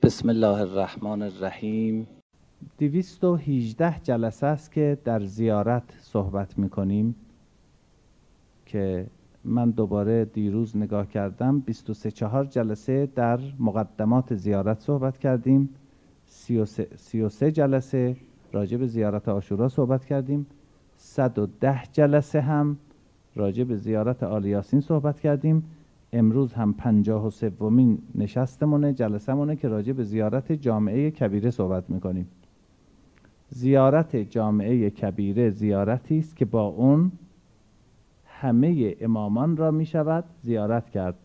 بسم الله الرحمن الرحیم. 218 جلسه است که در زیارت صحبت میکنیم که من دوباره دیروز نگاه کردم 23 جلسه در مقدمات زیارت صحبت کردیم، 33 جلسه راجع به زیارت عاشورا صحبت کردیم، 110 جلسه هم راجع به زیارت آل یاسین صحبت کردیم. امروز هم 53مین نشستمونه، جلسه‌مونه که راجع به زیارت جامعه کبیره صحبت میکنیم. زیارت جامعه کبیره زیارتی است که با اون همه امامان را میشود زیارت کرد.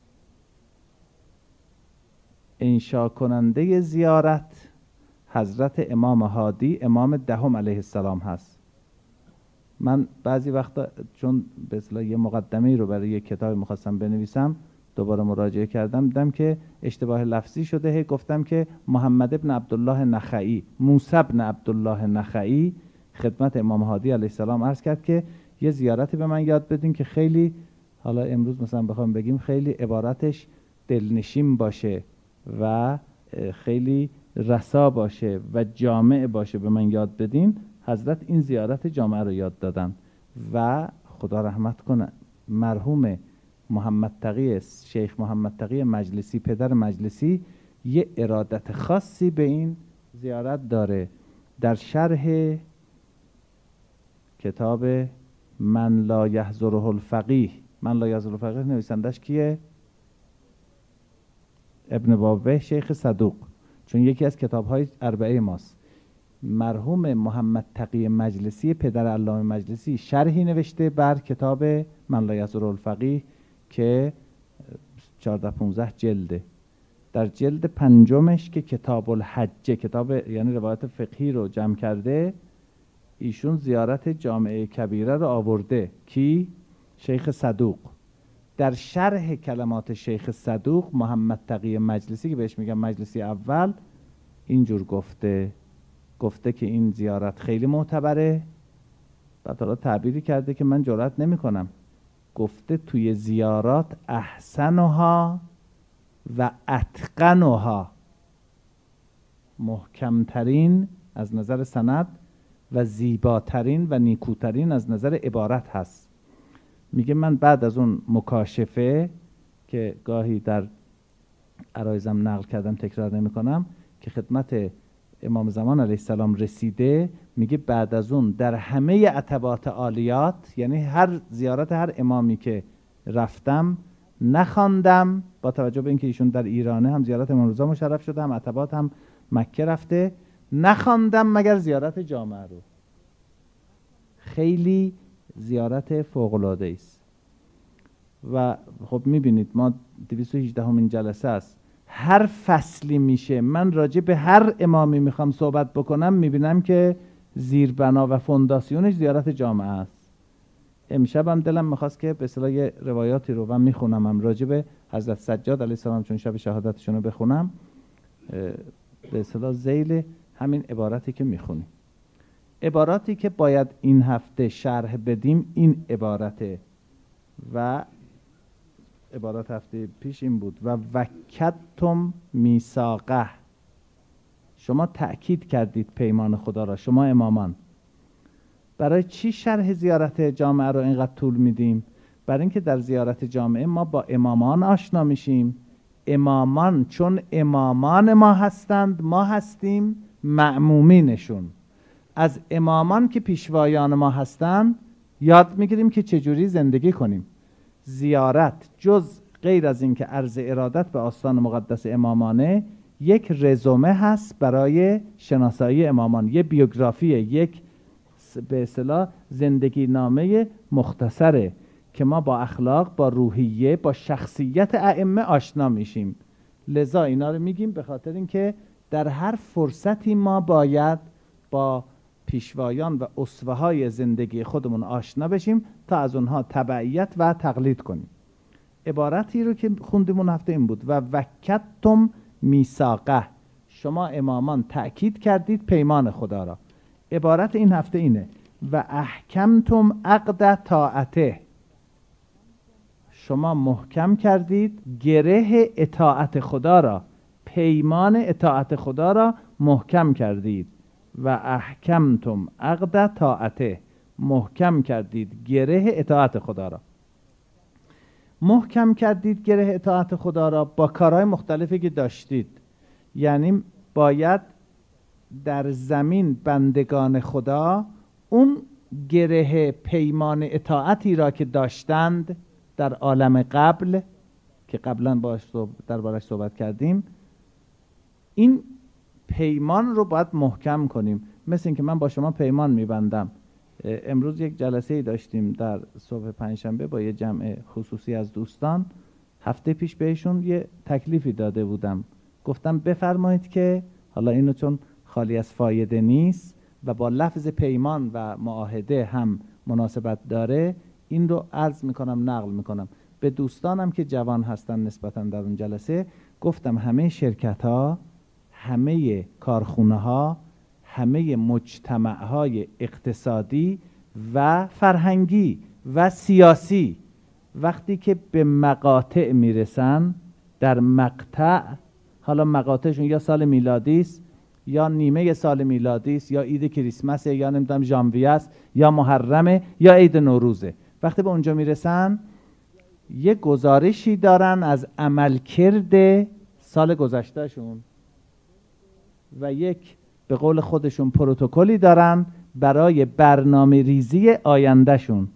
انشا کننده زیارت حضرت امام هادی امام دهم علیه السلام هست. من بعضی وقتا چون به اصطلاح یه مقدمه رو برای یه کتاب می‌خواستم بنویسم دوباره مراجعه کردم، دیدم که اشتباه لفظی شده. گفتم که محمد ابن عبدالله نخعی، موسی ابن عبدالله نخعی خدمت امام هادی علیه السلام عرض کرد که یه زیارتی به من یاد بدین که خیلی، حالا امروز مثلا بخوام بگیم، خیلی عبارتش دلنشین باشه و خیلی رسا باشه و جامع باشه، به من یاد بدین. حضرت این زیارت جامعه رو یاد دادن و خدا رحمت کنه مرحوم محمد تقی، شیخ محمد تقی مجلسی، پدر مجلسی، یه ارادت خاصی به این زیارت داره. در شرح کتاب من لا یحضره الفقیه، من لا یحضره الفقیه نویسندش کیه؟ ابن بابه شیخ صدوق، چون یکی از کتاب‌های اربعه ماست. مرحوم محمد تقی مجلسی پدر علامه مجلسی شرحی نوشته بر کتاب من لا یحضره الفقیه که 14-15 جلده. در جلد پنجمش که کتاب الحج، کتاب یعنی روایت فقهی رو جمع کرده، ایشون زیارت جامعه کبیره رو آورده. کی؟ شیخ صدوق. در شرح کلمات شیخ صدوق محمد تقی مجلسی که بهش میگن مجلسی اول اینجور گفته که این زیارت خیلی معتبره. بعد حالا تعبیری کرده که من جرئت نمی کنم. گفته توی زیارات احسنها و اتقنها، محکمترین از نظر سند و زیباترین و نیکوترین از نظر عبارت هست. میگه من بعد از اون مکاشفه که گاهی در عرایزم نقل کردم تکرار نمی کنم که خدمت امام زمان علیه السلام رسیده، میگه بعد از اون در همه عتبات عالیات، یعنی هر زیارت هر امامی که رفتم نخواندم، با توجه به اینکه ایشون در ایرانه، هم زیارت امام رضا مشرف شده، هم عتبات، هم مکه رفته، نخواندم مگر زیارت جامعه رو. خیلی زیارت فوق العاده است. و خب میبینید ما 218مین جلسه است، هر فصلی میشه من راجع به هر امامی میخوام صحبت بکنم میبینم که زیربنا و فونداسیونش زیارت جامعه است. امشب هم دلم میخواست که به اصطلاح یه روایاتی رو من میخونم هم راجع به حضرت سجاد علیه السلام، چون شب شهادتشون رو بخونم، به اصطلاح ذیل همین عبارتی که میخونیم. عباراتی که باید این هفته شرح بدیم این عبارته و عبارت هفته پیش این بود و وکدتم میثاقه، شما تأکید کردید پیمان خدا را، شما امامان. برای چی شرح زیارت جامعه رو اینقدر طول میدیم؟ برای اینکه در زیارت جامعه ما با امامان آشنا میشیم. امامان چون امامان ما هستند، ما هستیم مأمومینشون. از امامان که پیشوایان ما هستند یاد میگیریم که چجوری زندگی کنیم. زیارت جز غیر از این که عرض ارادت به آستان مقدس امامانه، یک رزومه هست برای شناسایی امامان، یک بیوگرافیه، یک به اصطلاح زندگی نامه مختصره که ما با اخلاق، با روحیه، با شخصیت ائمه آشنا میشیم. لذا اینا رو میگیم به خاطر اینکه در هر فرصتی ما باید با پیشوایان و اسوه های زندگی خودمون آشنا بشیم تا از اونها تبعیت و تقلید کنیم. عبارتی رو که خوندیم اون هفته این بود و وکدتم میثاقه، شما امامان تأکید کردید پیمان خدا را. عبارت این هفته اینه و احکمتم عقد طاعته، شما محکم کردید گره اطاعت خدا را، پیمان اطاعت خدا را محکم کردید و احکمتم عقد طاعته، محکم کردید گره اطاعت خدا را. محکم کردید گره اطاعت خدا را با کارهای مختلفی که داشتید. یعنی باید در زمین بندگان خدا اون گره پیمان اطاعتی را که داشتند در عالم قبل که قبلا دربارش صحبت کردیم، این پیمان رو باید محکم کنیم. مثل این که من با شما پیمان میبندم. امروز یک جلسه داشتیم در صبح پنجشنبه با یه جمع خصوصی از دوستان. هفته پیش بهشون یه تکلیفی داده بودم، گفتم بفرمایید که حالا اینو چون خالی از فایده نیست و با لفظ پیمان و معاهده هم مناسبت داره، این رو عرض میکنم، نقل میکنم به دوستانم که جوان هستن. نسبتا در اون جلسه گفتم همه شرکت ها، همه کارخونه ها، همه مجتمع های اقتصادی و فرهنگی و سیاسی وقتی که به مقاطع میرسن، در مقطع، حالا مقاطعشون یا سال میلادی است یا نیمه سال میلادی است یا عید کریسمس یا نمیدونم ژانویه است یا محرمه یا عید نوروزه، وقتی به اونجا میرسن یه گزارشی دارن از عملکرد سال گذشتهشون و یک به قول خودشون پروتکلی دارن برای برنامه ریزی آیندهشون.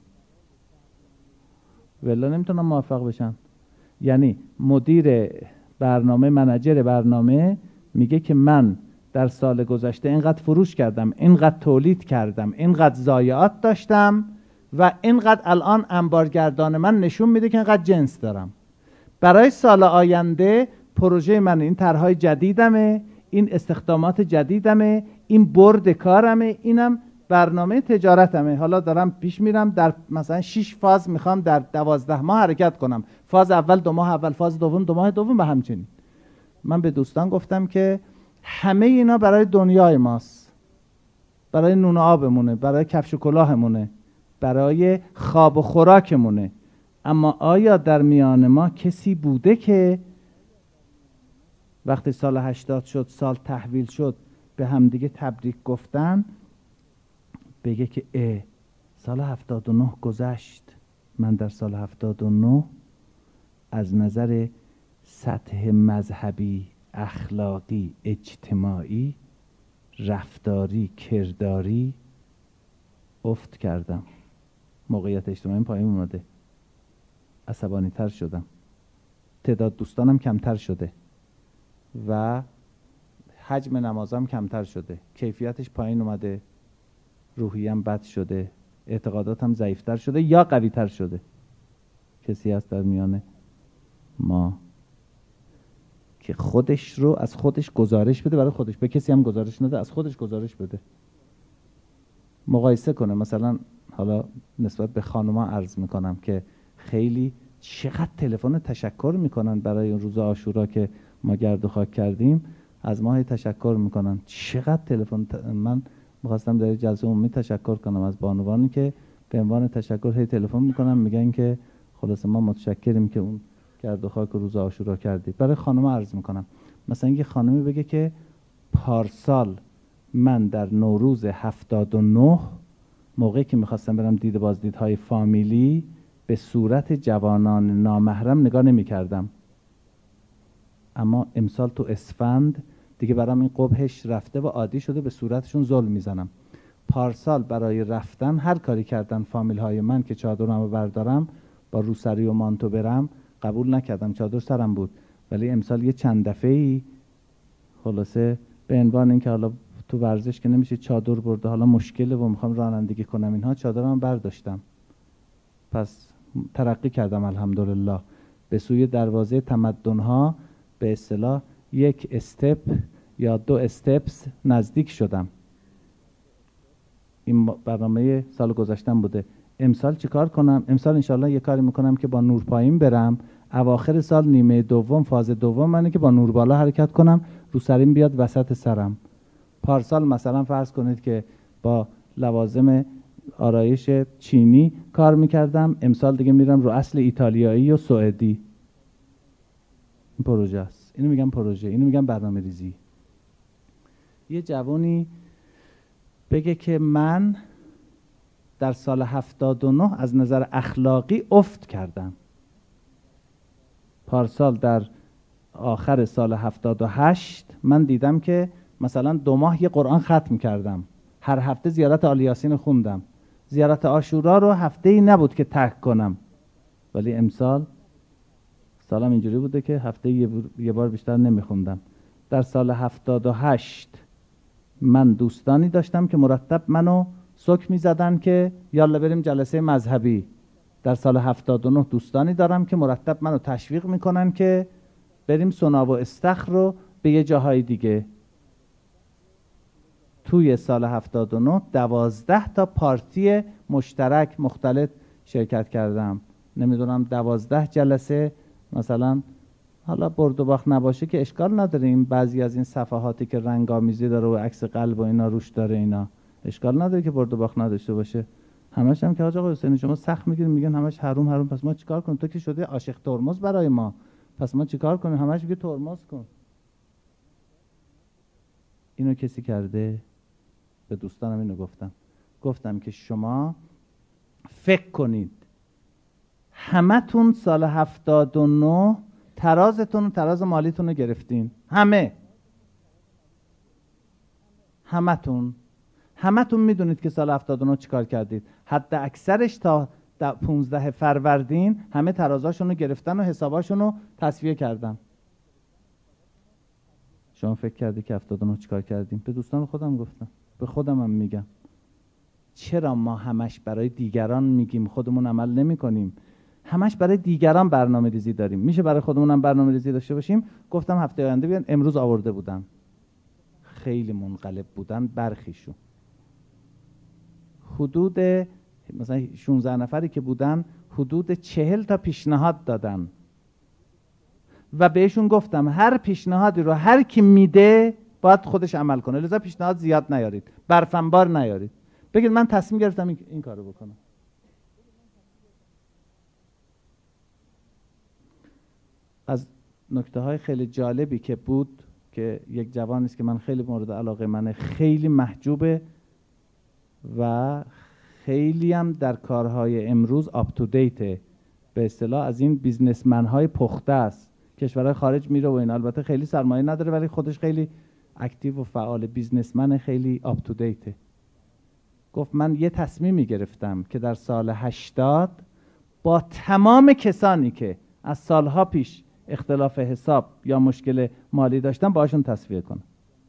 ولی نمیتونن موفق بشن. یعنی مدیر برنامه، منیجر برنامه میگه که من در سال گذشته اینقدر فروش کردم، اینقدر تولید کردم، اینقدر ضایعات داشتم و اینقدر الان انبارگردان من نشون میده که اینقدر جنس دارم. برای سال آینده پروژه من این طرحهای جدیدمه، این استخدامات جدیدمه، این برد کارمه، اینم برنامه تجارتمه. حالا دارم پیش میرم در مثلا 6 فاز میخوام در 12 ماه حرکت کنم. فاز اول 2 ماه اول، فاز دوم 2 ماه دوم و همچنین. من به دوستان گفتم که همه اینا برای دنیای ماست، برای نون و آبمونه، برای کفش و کلاهمونه، برای خواب و خوراکمونه. اما آیا در میان ما کسی بوده که وقتی سال 80 شد، سال تحویل شد، به همدیگه تبریک گفتن، بگه که سال 79 گذشت، من در سال 79 از نظر سطح مذهبی، اخلاقی، اجتماعی، رفتاری، کرداری افت کردم، موقعیت اجتماعی پایین اومده، عصبانی تر شدم، تعداد دوستانم کمتر شده و حجم نمازم کمتر شده، کیفیتش پایین اومده، روحیم بد شده، اعتقاداتم ضعیفتر شده یا قویتر شده. کسی هست در میان ما که خودش رو از خودش گزارش بده برای خودش، به کسی هم گزارش نده، از خودش گزارش بده، مقایسه کنه. مثلا حالا نسبت به خانوما عرض میکنم که خیلی چقدر تلفن تشکر میکنن برای اون روز عاشورا که ما گرد و خاک کردیم، از ما تشکر میکنن. چقدر تلفن من میخواستم در جلسه عمومی تشکر کنم از بانوانی که به عنوان تشکر هی تلفن میکنن، میگن که خلاص ما متشکریم که اون گرد و خاک روز عاشورا کردی. برای خانم عرض میکنم، مثلا یه خانمی بگه که پارسال من در نوروز 79 موقعی که میخواستم برم دید بازدیدهای فامیلی به صورت جوانان نامحرم نگاه نمیکردم، اما امسال تو اسفند دیگه برام این قبحش رفته و عادی شده، به صورتشون ظلم میزنم. پارسال برای رفتن هر کاری کردن فامیل های من که چادرمو بردارم با روسری و مانتو برم، قبول نکردم، چادر سرم بود. ولی امسال یه چند دفعه‌ای خلاصه به عنوان اینکه حالا تو ورزش که نمیشه چادر برده، حالا مشکله و میخوام رانندگی کنم اینها، چادرم برداشتم. پس ترقی کردم الحمدلله به سوی دروازه تمدن‌ها، به اصطلاح یک استپ یا 2 استپس نزدیک شدم. این برنامه سال گذشتم بوده. امسال چیکار کنم؟ امسال انشالله یه کاری میکنم که با نور پایین برم، اواخر سال نیمه دوم فاز دوم منه که با نور بالا حرکت کنم، رو سریم بیاد وسط سرم. پارسال مثلا فرض کنید که با لوازم آرایش چینی کار میکردم، امسال دیگه میرم رو اصل ایتالیایی و سوئدی. این پروژه است. اینو میگن پروژه، اینو میگن برنامه ریزی. یه جوانی بگه که من در سال 79 از نظر اخلاقی افت کردم. پارسال در آخر سال 78 من دیدم که مثلا 2 ماه یه قرآن ختم کردم، هر هفته زیارت آل یاسین خوندم، زیارت عاشورا رو هفته‌ای نبود که ترک کنم، ولی امسال سالم اینجوری بوده که هفته یه بار بیشتر نمیخوندم. در سال 78 من دوستانی داشتم که مرتب منو سک میزدن که یالا بریم جلسه مذهبی. در سال 79 دوستانی دارم که مرتب منو تشویق میکنن که بریم سنا و استخر رو به یه جاهای دیگه. توی سال 79 12 تا پارتی مشترک مختلط شرکت کردم. نمیدونم 12 جلسه مثلا، حالا برد و باخت نباشه که اشکال نداره، این بعضی از این صفحاتی که رنگامیزی داره و عکس قلب و اینا روش داره، اینا اشکال نداره که برد و باخت نداشته باشه. همش هم که حاج آقا حسینی شما سخت میگیرین، میگن همش حروم حروم، پس ما چیکار کنیم؟ تو که شده عاشق ترمز برای ما، پس ما چیکار کنیم؟ همش میگه ترمز کن. اینو کسی کرده؟ به دوستانم اینو گفتم که شما فکر کنید همتون سال 79 ترازتون، تراز مالیتون رو گرفتین، همتون میدونید که سال 79 چیکار کردید. حد اکثرش تا 15 فروردین همه ترازاشون رو گرفتن و حساباشون رو تصفیه کردن. شما فکر کردی که 79 چیکار کردیم؟ به دوستان خودم گفتم، به خودم هم میگم. چرا ما همش برای دیگران میگیم خودمون عمل نمی کنیم؟ همش برای دیگران برنامه ریزی داریم. میشه برای خودمون هم برنامه ریزی داشته باشیم؟ گفتم هفته آینده بیان. امروز آورده بودن، خیلی منقلب بودن برخیشون. حدود مثلا 16 نفری که بودن حدود 40 تا پیشنهاد دادن و بهشون گفتم هر پیشنهادی رو هر کی میده باید خودش عمل کنه، لذا پیشنهاد زیاد نیارید، برفنبار نیارید. بگید من تصمیم گرفتم این کارو بکنم. از نکته های خیلی جالبی که بود که یک جوانی است که من خیلی مورد علاقه منه، خیلی محجوبه و خیلی هم در کارهای امروز آپ تو دیته، به اصطلاح از این بیزنسمن های پخته است، کشورهای خارج میره و این، البته خیلی سرمایه نداره ولی خودش خیلی اکتیو و فعال، بیزنسمن خیلی آپ تو دیته. گفت من یه تصمیمی گرفتم که در سال 80 با تمام کسانی که از سالها پیش اختلاف حساب یا مشکل مالی داشتن باشون تصفیه کنم.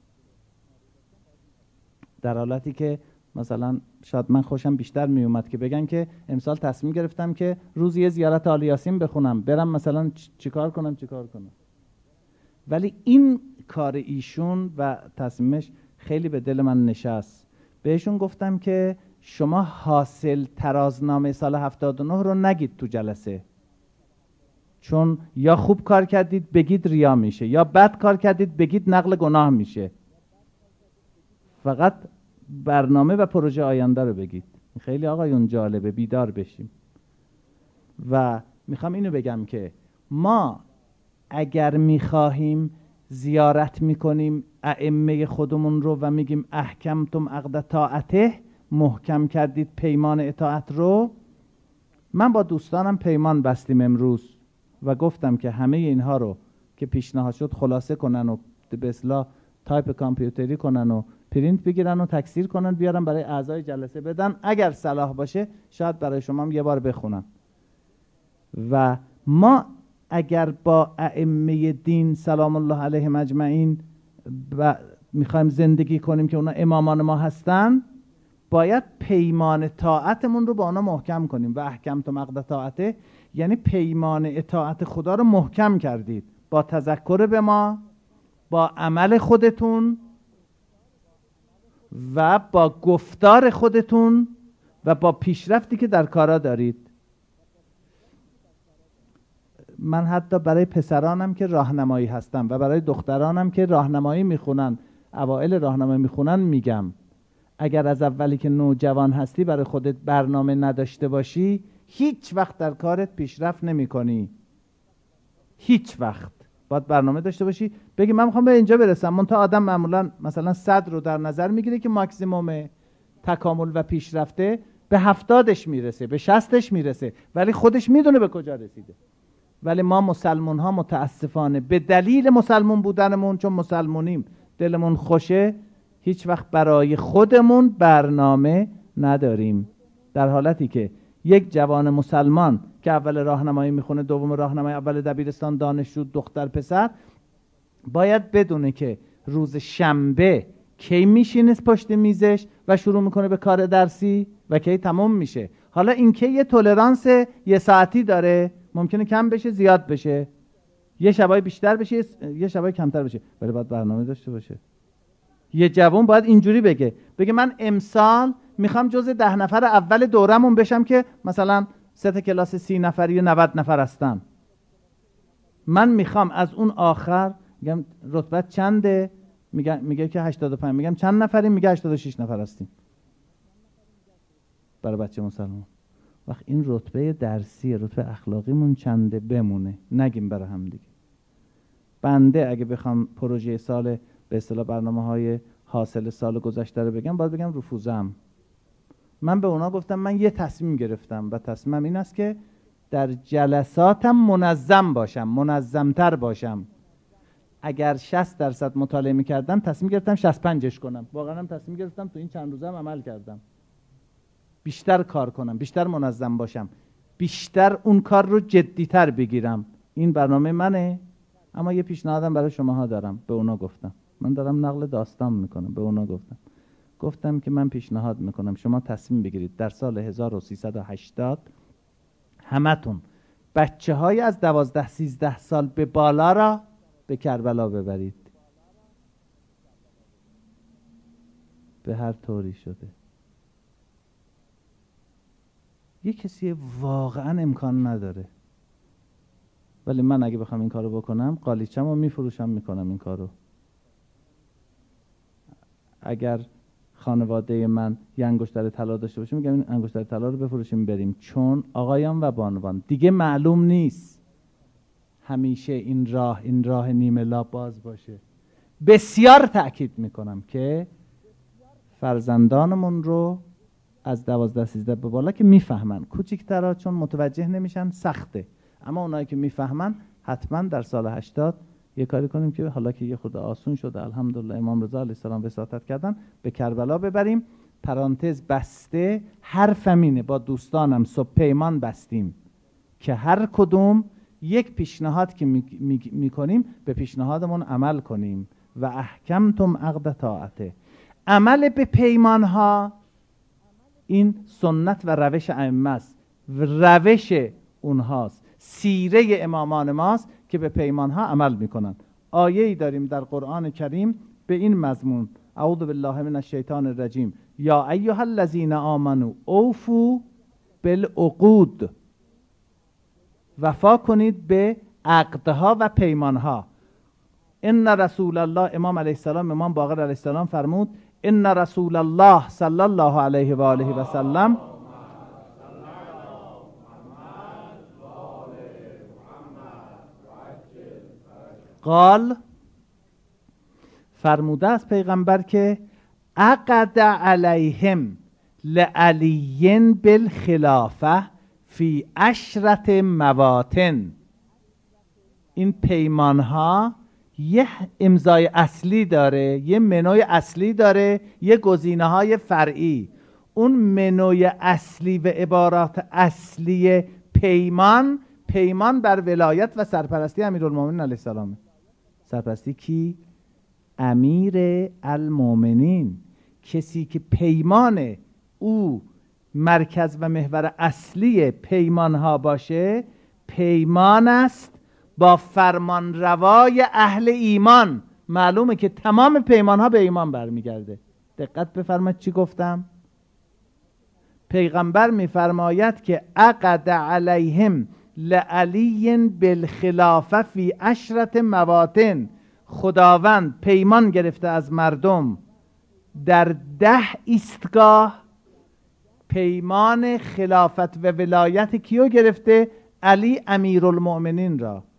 در حالتی که مثلا شاید من خوشم بیشتر می اومد که بگن که امسال تصمیم گرفتم که روزی زیارت آل یاسین بخونم، برم مثلا چیکار کنم. ولی این کار ایشون و تصمیمش خیلی به دل من نشست. بهشون گفتم که شما حاصل ترازنامه سال 79 رو نگید تو جلسه، چون یا خوب کار کردید بگید ریا میشه، یا بد کار کردید بگید نقل گناه میشه. فقط برنامه و پروژه آینده رو بگید. خیلی آقایون جالبه، بیدار بشیم. و میخوام اینو بگم که ما اگر میخواهیم زیارت میکنیم ائمه خودمون رو و میگیم احکمتم عقد طاعته، محکم کردید پیمان اطاعت رو. من با دوستانم پیمان بستیم امروز و گفتم که همه اینها رو که پیشنهاد شد خلاصه کنن و به اصطلاح تایپ کامپیوتری کنن و پرینت بگیرن و تکثیر کنن بیارن برای اعضای جلسه بدن، اگر صلاح باشه شاید برای شما هم یه بار بخونن. و ما اگر با ائمه دین سلام الله علیهم اجمعین میخوایم زندگی کنیم که اونا امامان ما هستن، باید پیمان طاعتمون رو با اونا محکم کنیم. و احکمتم عقد طاعته یعنی پیمان اطاعت خدا رو محکم کردید با تذکر به ما، با عمل خودتون و با گفتار خودتون و با پیشرفتی که در کارا دارید. من حتی برای پسرانم که راهنمایی هستم و برای دخترانم که راهنمایی میخونن، اوائل راهنمایی میخونن، میگم اگر از اولی که نوجوان هستی برای خودت برنامه نداشته باشی هیچ وقت در کارت پیشرفت نمی کنی. هیچ وقت. باید برنامه داشته باشی بگی من میخوام به اینجا برسم. منتها آدم معمولا مثلا 100 رو در نظر میگیره که ماکسیموم تکامل و پیشرفته، به 70ش میرسه، به 60ش میرسه، ولی خودش میدونه به کجا رسیده. ولی ما مسلمون ها متاسفانه به دلیل مسلمون بودنمون، چون مسلمونیم دلمون خوشه، هیچ وقت برای خودمون برنامه نداریم. در حالتی که یک جوان مسلمان که اول راهنمایی میخونه، دوم راهنمایی، اول دبیرستان، دانشجو، دختر پسر، باید بدونه که روز شنبه کی میشینه پشت میزش و شروع میکنه به کار درسی و کی تمام میشه. حالا این که یه تولرانس یه ساعتی داره، ممکنه کم بشه زیاد بشه، یه شبای بیشتر بشه یه شبای کمتر بشه، ولی باید برنامه داشته باشه. یه جوان باید اینجوری بگه من امسال میخوام جز 10 نفر اول دورمون بشم که مثلا 3 کلاس 30 نفری و 90 نفر هستن. من میخوام از اون آخر، میگم رتبت چنده؟ میگه که 85. میگم چند نفریم؟ میگه 86 نفر هستیم برای بچه مسلمان. وقت این رتبه درسی، رتبه اخلاقیمون چنده بمونه، نگیم برای هم دیگه. بنده اگه بخوام پروژه سال، به اصطلاح برنامه‌های حاصل سال گذشته رو بگم، باید بگم رفوزم. من به اونا گفتم من یه تصمیم گرفتم و تصمیمم این است که در جلساتم منظم باشم، منظمتر باشم. اگر 60% مطالعه می‌کردم تصمیم گرفتم 65ش کنم. واقعا هم تصمیم گرفتم، تو این چند روزه هم عمل کردم. بیشتر کار کنم، بیشتر منظم باشم، بیشتر اون کار رو جدی‌تر بگیرم. این برنامه منه، اما یه پیشنهادم برای شماها دارم. به اونا گفتم، من دارم نقل داستان میکنم، به اونا گفتم که من پیشنهاد میکنم شما تصمیم بگیرید در سال 1380 همتون بچه های از 12-13 سال به بالا را به کربلا ببرید. به هر طوری شده یه کسی واقعا امکان نداره، ولی من اگه بخوام این کارو بکنم قالیچم رو میفروشم، میکنم این کارو. اگر خانواده من یه انگشتر طلا داشته باشه، میگم این انگشتر طلا رو بفروشیم بریم، چون آقایان و بانوان دیگه معلوم نیست همیشه این راه نیمه لا باز باشه. بسیار تأکید میکنم که فرزندانمون رو از 12-13 به بالا که میفهمن، کوچیک‌ترها چون متوجه نمیشن سخته، اما اونایی که میفهمن حتما در سال 80 یه کاری کنیم که حالا که یه خود آسون شده الحمدلله، امام رضا علیه السلام وساطت کردن، به کربلا ببریم. پرانتز بسته، حرفمینه، با دوستانم صبح پیمان بستیم که هر کدوم یک پیشنهاد که میکنیم به پیشنهادمون عمل کنیم. و احکمتم عقد طاعته. عمل به پیمانها این سنت و روش ائمه است، روش اونهاست، سیره امامان ماست که به پیمانها عمل میکنن. آیه‌ای داریم در قرآن کریم به این مضمون: اعوذ بالله من الشیطان الرجیم، یا ایها الذین آمنوا اوفوا بالعقود. وفا کنید به عقدها و پیمانها. ان رسول الله، امام علیه السلام، امام باقر علیه السلام فرمود: ان رسول الله صلی الله علیه و آله و سلم قال، فرموده است پیغمبر که عقد علیهم لعلی بالخلافه فی 10 مواطن. این پیمانها یه امضای اصلی داره، یه منوی اصلی داره، یه گزینه‌های فرعی. اون منوی اصلی و عبارات اصلی پیمان بر ولایت و سرپرستی امیرالمومنین علیه السلام. سرپرستی کی؟ امیر المومنین. کسی که پیمان او مرکز و محور اصلی پیمانها باشه، پیمان است با فرمان روای اهل ایمان. معلومه که تمام پیمانها به ایمان برمیگرده. دقت بفرمایید چی گفتم؟ پیغمبر میفرماید که عقد علیهم لعلی بالخلافه فی 10 مواطن. خداوند پیمان گرفته از مردم در 10 ایستگاه. پیمان خلافت و ولایت کیو گرفته؟ علی امیرالمؤمنین را.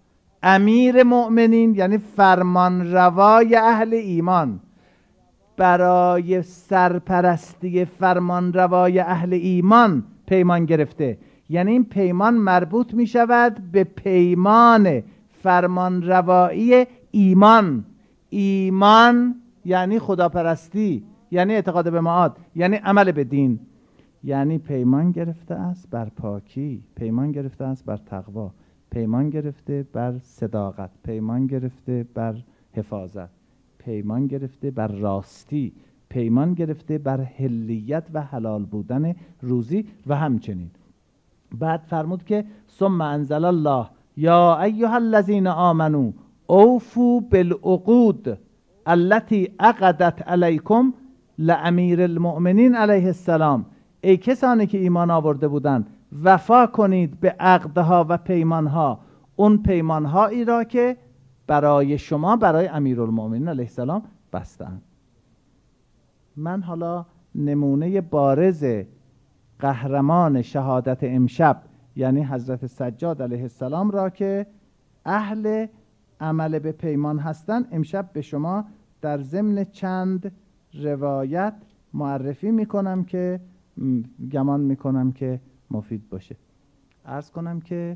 امیر مؤمنین یعنی فرمانروای اهل ایمان، برای سرپرستی فرمانروای اهل ایمان پیمان گرفته. یعنی این پیمان مربوط می شود به پیمان فرمانروایی ایمان. ایمان یعنی خداپرستی، یعنی اعتقاد به معاد، یعنی عمل به دین. یعنی پیمان گرفته است بر پاکی، پیمان گرفته است بر تقوا، پیمان گرفته بر صداقت، پیمان گرفته بر حفاظت، پیمان گرفته بر راستی، پیمان گرفته بر حلیت و حلال بودن روزی. و همچنین بعد فرمود که ثم انزل الله یا ایها الذین آمنوا اوفوا بالعقود التي عقدت علیکم لامیر المؤمنین علیه السلام. ای کسانی که ایمان آورده بودند وفا کنید به عقدها و پیمانها، اون پیمانهایی را که برای شما برای امیرالمؤمنین علیه السلام بستند. من حالا نمونه بارز قهرمان شهادت امشب یعنی حضرت سجاد علیه السلام را که اهل عمل به پیمان هستند امشب به شما در ضمن چند روایت معرفی میکنم که گمان میکنم که مفید باشه. عرض کنم که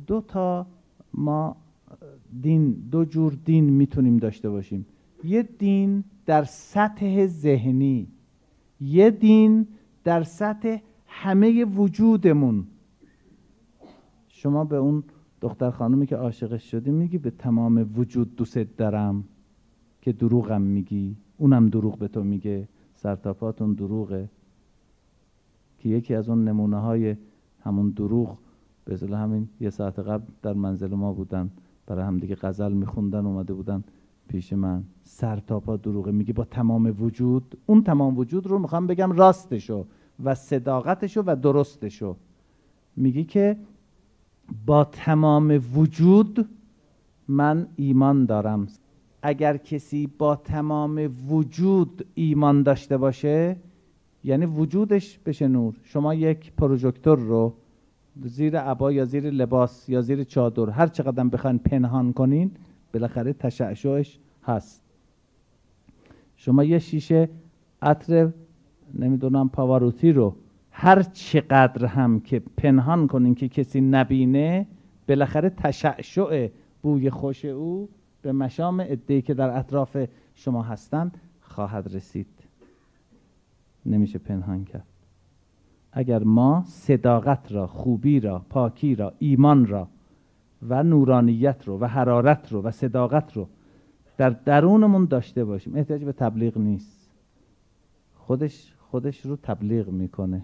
دو جور دین میتونیم داشته باشیم. یه دین در سطح ذهنی، یه دین در سطح همه وجودمون. شما به اون دختر خانومی که عاشقش شدی میگی به تمام وجود دوست دارم، که دروغم میگی، اونم دروغ به تو میگه، سرتاپاتون دروغه. که یکی از اون نمونه های همون دروغ به اصطلاح همین یه ساعت قبل در منزل ما بودن، برای هم دیگه غزل میخوندن، اومده بودن پیش من. سرتاپا دروغه، میگی با تمام وجود. اون تمام وجود رو میخوام بگم راستشو و صداقتشو و درستشو. میگی که با تمام وجود من ایمان دارم. اگر کسی با تمام وجود ایمان داشته باشه یعنی وجودش بشه نور. شما یک پروژکتور رو زیر عبا یا زیر لباس یا زیر چادر هر چقدر بخواین پنهان کنین بالاخره تشعشعش هست. شما یه شیشه عطر نمیدونم پاواروتی رو هر چقدر هم که پنهان کنین که کسی نبینه بالاخره تشعشع بوی خوش او به مشام عده‌ای که در اطراف شما هستن خواهد رسید. نمیشه پنهان کرد. اگر ما صداقت را، خوبی را، پاکی را، ایمان را و نورانیت رو و حرارت رو و صداقت رو در درونمون داشته باشیم، احتیاج به تبلیغ نیست. خودش رو تبلیغ میکنه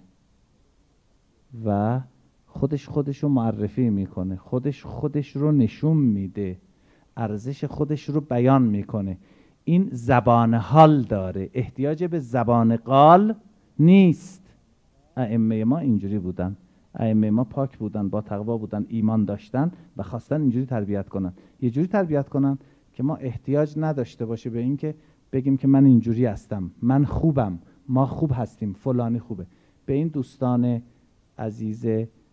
و خودش رو معرفی میکنه، خودش رو نشون میده، ارزش خودش رو بیان میکنه. این زبان حال داره، احتیاج به زبان قال نیست. ائمه ما اینجوری بودن، ائمه ما پاک بودن، با تقوا بودن، ایمان داشتن و خواستن اینجوری تربیت کنن. یه جوری تربیت کنن که ما احتیاج نداشته باشه به این که بگیم که من اینجوری هستم، من خوبم، ما خوب هستیم، فلانی خوبه. به این دوستان عزیز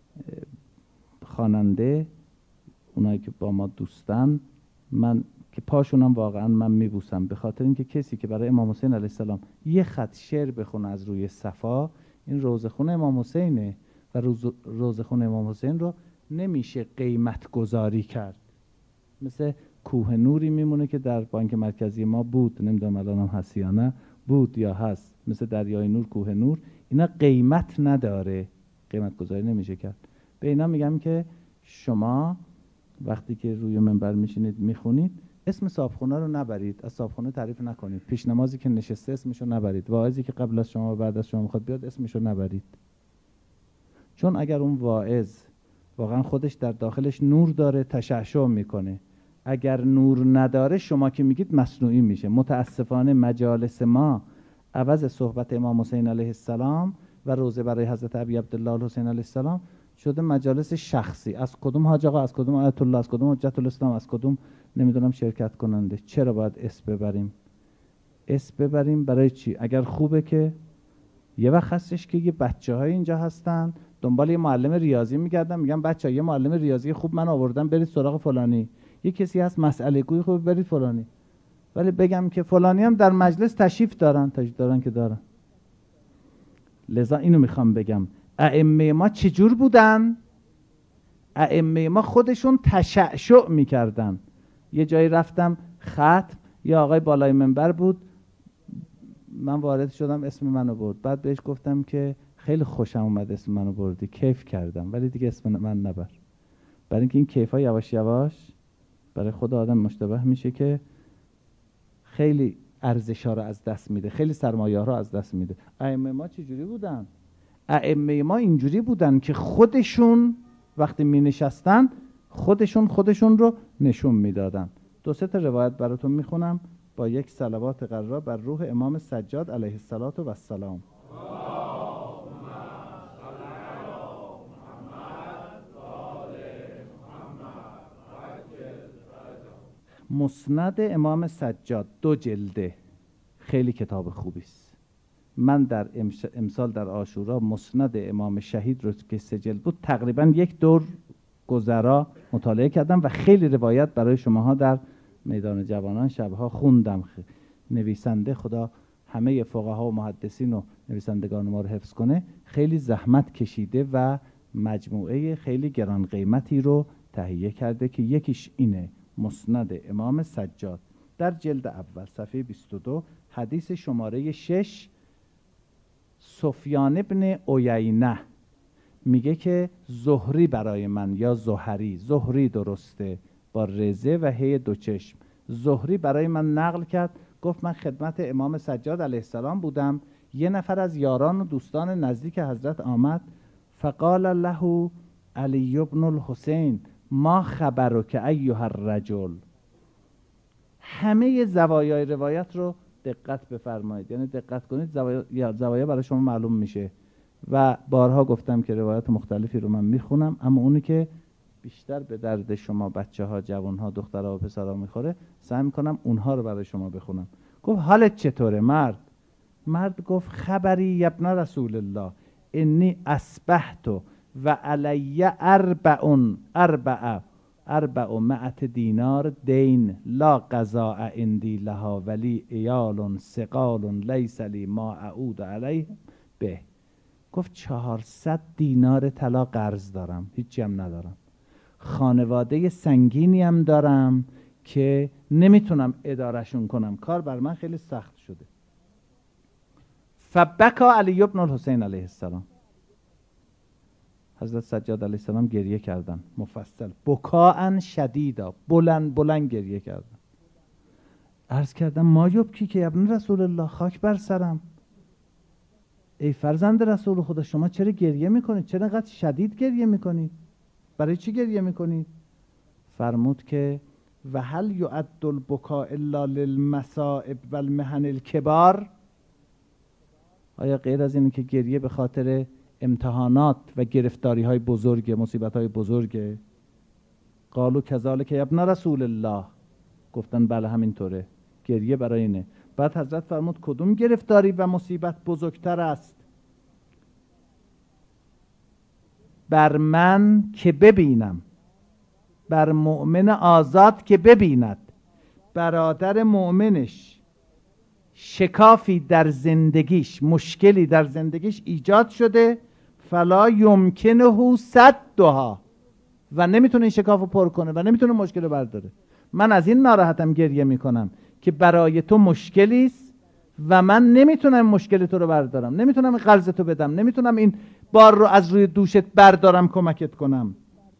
خواننده، اونایی که با ما دوستن، من که پاشونم واقعا من میبوسم، به خاطر اینکه کسی که برای امام حسین علیه السلام یه خط شعر بخونه از روی صفا، این روزخونه امام حسینه و روزخونه امام حسین رو نمیشه قیمت گذاری کرد. مثل کوه نوری میمونه که در بانک مرکزی ما بود، نمیدونم الان هم هست یا نه، بود یا هست، مثل دریای نور، کوه نور، اینا قیمت نداره، قیمت گذاری نمیشه کرد. به اینا میگم که شما وقتی که روی منبر میشینید میخونید اسم صاحبخونه رو نبرید، از صاحبخونه تعریف نکنید، پیش نمازی که نشسته اسمشو نبرید، واعظی که قبل از شما و بعد از شما میخواد بیاد اسمشو نبرید. چون اگر اون واعظ واقعا خودش در داخلش نور داره تشعشع میکنه، اگر نور نداره شما که میگید مصنوعی میشه. متاسفانه مجالس ما عوض صحبت امام حسین علیه السلام و روزه برای حضرت ابی عبدالله الحسین علیه السلام شده مجالس شخصی، از کدوم حاج آقا، از کدوم آیت الله، از کدوم حجت الاسلام، از کدوم نمیدونم شرکت کننده. چرا باید اسم ببریم؟ اسم ببریم برای چی؟ اگر خوبه که یه وقت هستش که یه بچه‌های اینجا هستن دنبال یه معلم ریاضی میگردن، میگن بچه‌ها یه معلم ریاضی خوب من آوردم برید سراغ فلانی. یه کسی هست مسئله گوی، خب برید فلانی، ولی بگم که فلانی هم در مجلس تشریف دارن که دارن. لذا اینو میخوام بگم، ائمه ما چجور بودن؟ ائمه ما خودشون تشعشع میکردن. یه جایی رفتم ختم، یه آقای بالای منبر بود، من وارد شدم، اسم منو برد. بعد بهش گفتم که خیلی خوشم اومد اسم منو بردی، کیف کردم، ولی دیگه اسم من نبر. برای اینکه این کیفا یواش یواش برای خود آدم مشتبه میشه که خیلی ارزش‌ها رو از دست میده، خیلی سرمایه‌ها رو از دست میده. ائمه ما چجوری بودن؟ ائمه ما اینجوری بودن که خودشون وقتی می نشستن خودشون رو نشون میدادن. 2-3 تا روایت براتون میخونم با یک صلوات قرار بر روح امام سجاد علیه السلام. مسند امام سجاد 2 جلده، خیلی کتاب خوبی است. من در امسال در عاشورا مسند امام شهید رو که 3 جلد بود تقریبا 1 دور گذرا مطالعه کردم و خیلی روایت برای شماها در میدان جوانان شبها خوندم. نویسنده، خدا همه فقها و محدثین و نویسندگان ما رو حفظ کنه، خیلی زحمت کشیده و مجموعه خیلی گران قیمتی رو تهیه کرده که یکیش اینه، مسند امام سجاد. در جلد اول صفحه 22 حدیث شماره 6، سفیان ابن عیینه میگه که زهری برای من، یا زهری درسته با رزه و هی 2 چشم، زهری برای من نقل کرد، گفت من خدمت امام سجاد علیه السلام بودم، یه نفر از یاران و دوستان نزدیک حضرت آمد، فقال له علی ابن الحسین ما خبرک ایها الرجل. همه زوایای روایت رو دقت بفرمایید، یعنی دقت کنید، زوایا برای شما معلوم میشه. و بارها گفتم که روایت مختلفی رو من میخونم، اما اونی که بیشتر به درد شما بچه ها، جوان ها، دخترها و پسرها میخوره سعی میکنم اونها رو برای شما بخونم. گفت حالت چطوره مرد گفت خبری ابن رسول الله انی اصبحت و علی 400 دینار دین لا قضاء عندی لها ولی عیال ثقال لیس لی ما اعود علیه به. گفت 400 دینار طلا قرض دارم، هیچی هم ندارم، خانواده سنگینی هم دارم که نمیتونم ادارشون کنم، کار بر من خیلی سخت شده. فبکا علی ابن الحسین علیه السلام، حضرت سجاد علیه السلام گریه کردن مفصل، بکاء شدیدا، بلند گریه کردن. عرض کردم ما یبکی که ابن رسول الله، خاک بر سرم، ای فرزند رسول خدا شما چرا گریه میکنید؟ چرا اینقدر شدید گریه میکنید؟ برای چی گریه میکنید؟ فرمود که و هل یعد البکاء الا للمصائب والمحن الکبار، آیا غیر از اینه که گریه به خاطر امتحانات و گرفتاری های بزرگ، مصیبت های بزرگ؟ قالوا کذالک ابن رسول الله، گفتن بله همینطوره، گریه برای اینه. بعد حضرت فرمود کدوم گرفتاری و مصیبت بزرگتر است؟ بر من که ببینم، بر مؤمن آزاد که ببیند برادر مؤمنش شکافی در زندگیش، مشکلی در زندگیش ایجاد شده، فلا یمکنه سدها، و نمیتونه این شکافو پر کنه و نمیتونه مشکل رو برداره. من از این ناراحتم، گریه میکنم که برای تو مشکلی است و من نمیتونم مشکل تو رو بردارم، نمیتونم این قرض تو بدم، نمیتونم این بار رو از روی دوشت بردارم کمکت کنم.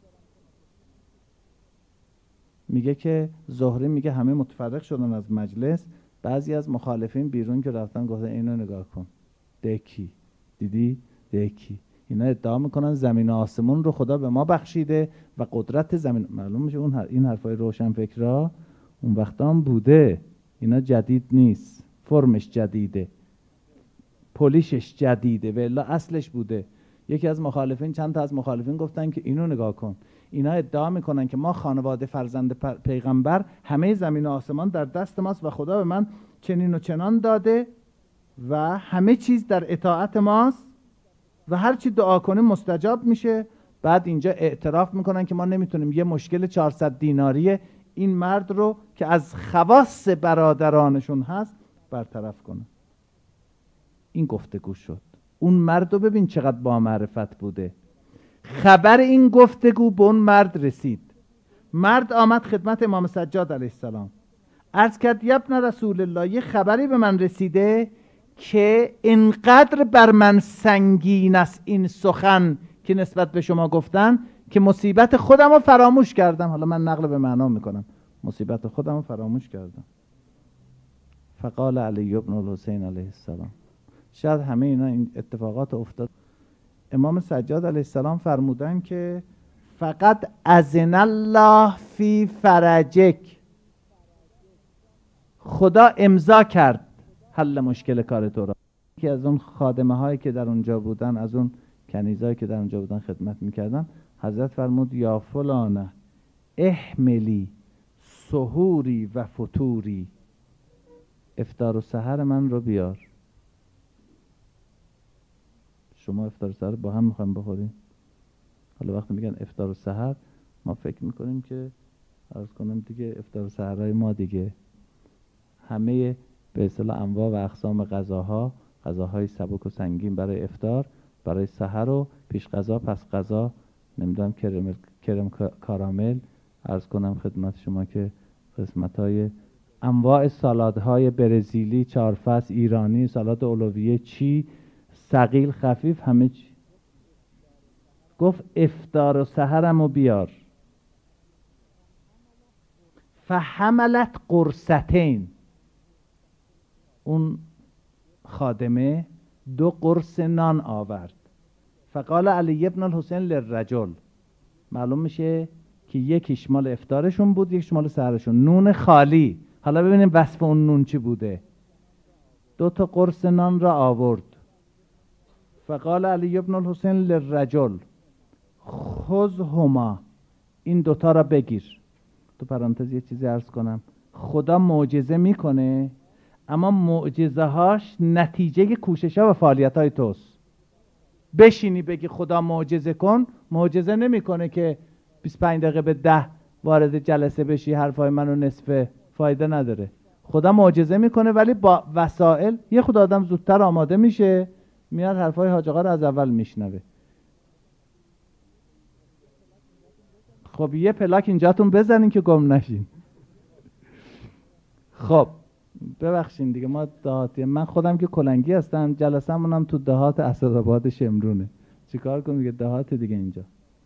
میگه که زهری میگه همه متفرق شدن از مجلس، بعضی از مخالفین بیرون که رفتن گفتن اینو نگاه کن، دکی دیدی، دکی اینا ادعا میکنن زمین و آسمون رو خدا به ما بخشیده و قدرت زمین. معلوم میشه این حرفای روشن فکرها اون وقتا هم بوده، اینا جدید نیست، فرمش جدیده، پولیشش جدیده، ولی اصلش بوده. یکی از مخالفین، چند تا از مخالفین گفتن که اینو نگاه کن، اینا ادعا میکنن که ما خانواده فرزند پیغمبر همه زمین و آسمان در دست ماست و خدا به من چنین و چنان داده و همه چیز در اطاعت ماست و هر چی دعا کنیم مستجاب میشه. بعد اینجا اعتراف میکنن که ما نمیتونیم، یه مشکل 400 دیناری این مرد رو که از خواص برادرانشون هست برطرف کنن. این گفتگو شد. اون مرد رو ببین چقدر با معرفت بوده. خبر این گفتگو به اون مرد رسید. مرد آمد خدمت امام سجاد علیه السلام، عرض کرد یبن رسول الله، یه خبری به من رسیده که اینقدر بر من سنگین است این سخن که نسبت به شما گفتن که مصیبت خودم رو فراموش کردم. حالا من نقل به معنا میکنم، مصیبت خودم رو فراموش کردم. فقال علی بن الحسین علیه السلام، شاید همه اینا این اتفاقات افتاد. امام سجاد علیه السلام فرمودن که فقط اذن الله فی فرجک، خدا امضا کرد حل مشکل کار تو را. یکی از اون خادمه هایی که در اونجا بودن، از اون کنیزایی که در اونجا بودن خدمت میکردن، حضرت فرمود یا فلانه احملی سحوری و فطوری، افطار و سحر من رو بیار. شما افطار و سحر با هم میخوایم بخوریم؟ حالا وقتی میگن افطار و سحر ما فکر میکنیم که عرض کنم دیگه افطار و سحرهای ما دیگه همه به اصطلاح انواع و اقسام غذاهای سبک و سنگین برای افطار، برای سحر و پیش غذا پس غذا، نمیدونم کرم کارامل، عرض کنم خدمت شما که قسمت‌های انواع سالادهای برزیلی، چارفصل، ایرانی، سالاد اولویه، چی ثقیل خفیف، همه چی. گفت افطار و سحرمو بیار. فحملت قرصتین، اون خادمه 2 قرص نان آورد. فقال علی بن الحسین للرجل، معلوم میشه که یکیش مال افطارشون بود، یکیش مال سحرشون، نون خالی. حالا ببینیم وصف اون نون چی بوده. 2 قرص نان را آورد. فقال علی بن الحسین للرجل خذهما، این 2 را بگیر. تو پرانتز یه چیزی عرض کنم، خدا معجزه میکنه اما معجزه هاش نتیجه کوشش ها و فعالیت های توست. بشینی بگی خدا معجزه کن، معجزه نمیکنه که 25 دقیقه به 10 وارد جلسه بشی حرفای منو نصفه، فایده نداره. خدا معجزه میکنه ولی با وسایل. یه خدا آدم زودتر آماده میشه، میاد حرفای حاج آقا رو از اول میشنوه. خب یه پلاک اینجاتون بزنین که گم نشین. خب ببخشین دیگه، ما دهاتی، من خودم که کلنگی هستم، جلسه‌مونم تو دهات اسدآباد شمرونه، چیکار کنم دیگه، دهات دیگه. اینجا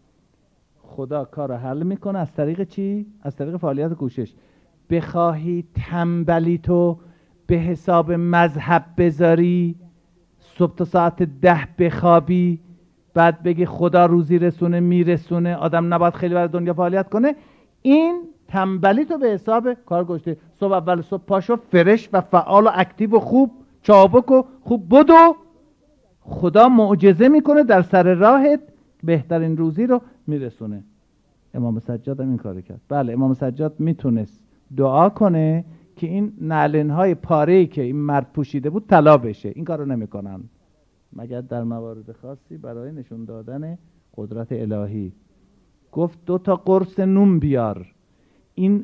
خدا کار رو حل میکنه از طریق چی؟ از طریق فعالیت کوشش. بخواهی تنبلی تو به حساب مذهب بذاری، صبح تا ساعت 10 بخوابی، بعد بگی خدا روزی رسونه میرسونه، آدم نباید خیلی برای دنیا فعالیت کنه، این تنبلی تو به حساب کار گذاشته. صبح اول صبح پاشو فرش و فعال و اکتیو و خوب چابک و خوب بدو، خدا معجزه میکنه در سر راهت، بهترین روزی رو میرسونه. امام سجاد هم این کار کرد. بله امام سجاد میتونست دعا کنه که این نعلین‌های پاره‌ای که این مرد پوشیده بود طلا بشه، این کارو نمیکنن مگر در موارد خاصی برای نشون دادن قدرت الهی. گفت 2 قرص نون بیار. این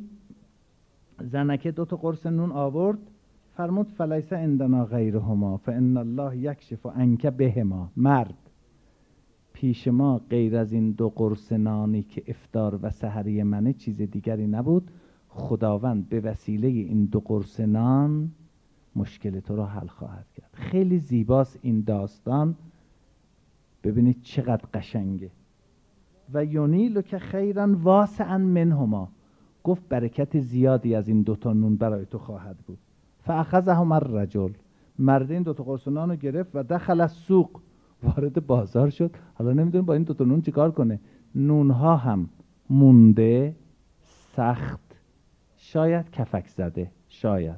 زنکه 2 قرص نون آورد، فرمود فلیس عندنا غیرهما فان الله یکشف عنک بهما. مرد، پیش ما غیر از این 2 قرص نانی که افطار و سحری منه چیز دیگری نبود. خداوند به وسیله این 2 قرص نان مشکل تو رو حل خواهد کرد. خیلی زیباست این داستان، ببینید چقدر قشنگه. و یونیلو که خیرا واسعا منهما، گفت برکت زیادی از این 2 نون برای تو خواهد بود. فاخذهما الرجل، مرد این 2 قرص نان رو گرفت و دخل السوق، وارد بازار شد. حالا نمیدونه با این 2 نون چیکار کنه. نونها هم مونده، سخت، شاید کفک زده، شاید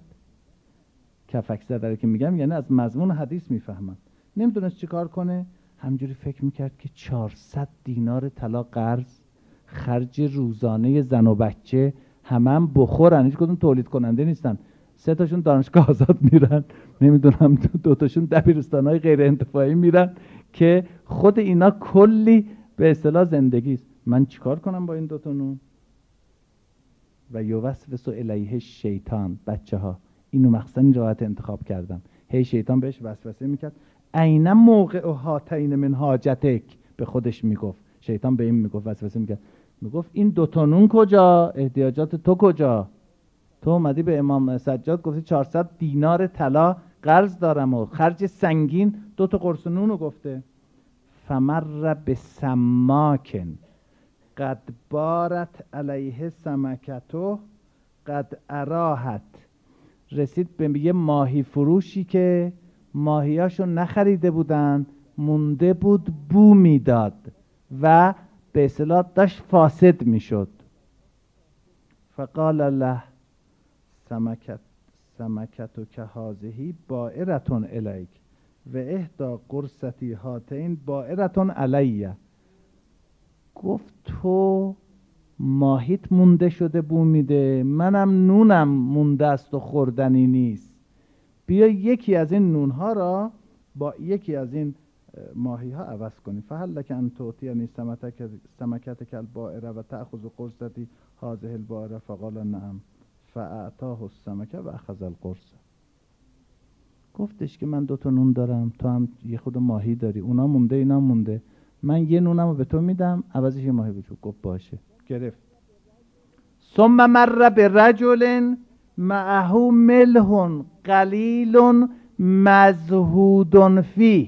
کفک زده رو که میگم یعنی از مضمون حدیث میفهمم. نمیدونست چیکار کنه، همجوری فکر میکرد که 400 دینار طلا قرض، خرج روزانه زن و بچه، هم بخورن، هیچ کدوم تولید کننده نیستن. 3 تاشون دانشگاه آزاد میرن، نمیدونم 2 تاشون دبیرستانهای غیر انتفاعی میرن، که خود اینا کلی به اصطلاح زندگی است. من چیکار کنم با این 2 نون؟ و یوسوس الیه شیطان. بچه ها اینو مخصوصا این روایت انتخاب کردم. هی شیطان بهش وسوسه میکرد این موقع هاتین من حاجتک، به خودش میگفت شیطان به این میگفت وسوسه میکرد، میگفت این دوتا نون کجا، احتیاجات تو کجا، تو اومدی به امام سجاد گفتی 400 دینار طلا قرض دارم و خرج سنگین، 2 تا قرص نون رو گفته. فمر به سماکن قد بارت علیه سمکتو قد اراحت، رسید به یه ماهی فروشی که ماهیاشو نخریده بودن، مونده بود بو میداد و به اصطلاح داشت فاسد میشد. فقال له سمکتو که هازهی بائرتون الیک و اهدا قرصتی هاتین بائرتون علیه. گفت تو ماهیت مونده شده بو میده، منم نونم مونده است و خوردنی نیست، بیا یکی از این نونها را با یکی از این ماهی ها عوض کنی. فهل لک ان تعطینی سمکتک البائره و تأخذ قرصتی هذه البائره فقال نعم فاعطاه السمکه و اخذ القرص. گفتش که من 2 تا نون دارم، تو هم یه خود ماهی داری، اونا مونده اینا مونده، من یه نونم رو به تو میدم عوضش یه ماهی بچو. گفت باشه، گرفت. ثم مر برجل معه ملح قلیل مزهود فی،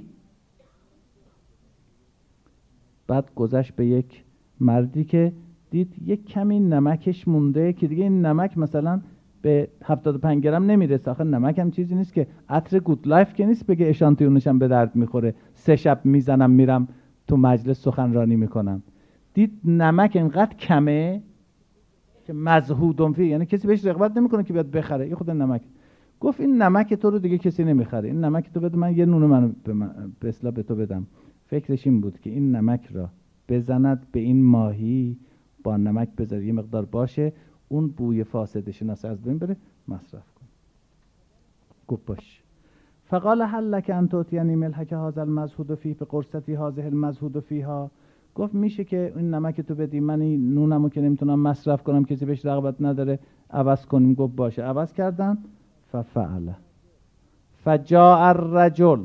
بعد گذشت به یک مردی که دید یک کمی نمکش مونده که دیگه این نمک مثلا به 75 گرم نمیرسه، آخه نمک هم چیزی نیست که عطر گود لایف که نیست بگه اشانتیونش هم به درد میخوره 3 شب میزنم میرم تو مجلس سخنرانی میکنم. دید نمک اینقدر کمه که مزهودن فی، یعنی کسی بهش رغبت نمیکنه که بیاد بخره، یه خود نمک. گفت این نمک تو رو دیگه کسی نمیخره، این نمک تو بده، من یه نون منو به اصطلاح به تو بدم. فکرش این بود که این نمک را بزند به این ماهی، با نمک بذاره یه مقدار باشه، اون بوی فاسدش ناسه از بین بره، مصرف کن. گفت باش. فقال هل لک ان تعطینی ملحک هذا المزهود فیه بقرصتی هذه المزهود فیها. گفت میشه که این نمک تو بدی، من این نونمو که نمیتونم مصرف کنم، کسی بهش رغبت نداره، عوض کنیم. گفت باشه. عوض کردن. ففعل فجاء الرجل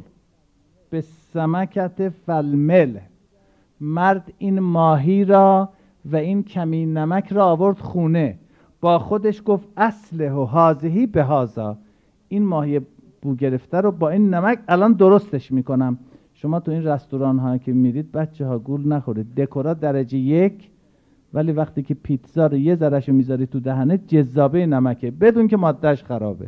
بالسمکة فالملح، مرد این ماهی را و این کمی نمک را آورد خونه، با خودش گفت اصله و هازهی به هازا، این ماهی بو گرفته رو با این نمک الان درستش میکنم. شما تو این رستوران ها که میرید بچه ها گول نخورید، دکورا درجه 1، ولی وقتی که پیتزا رو یه ذرهشو میذاری تو دهنه جذابه نمکه بدون که مادهش خرابه.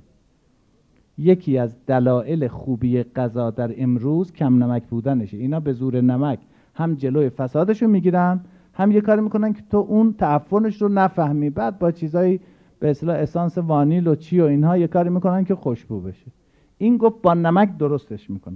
یکی از دلایل خوبی غذا در امروز کم نمک بودنشه. اینا به زور نمک هم جلوی فسادشو میگیرن، هم یه کاری میکنن که تو اون تعفنش رو نفهمی، بعد با چیزایی به اصطلاح اسانس وانیل و چی و اینها یه کاری میکنن که خوشبو بشه. این گفت با نمک درستش میکنن.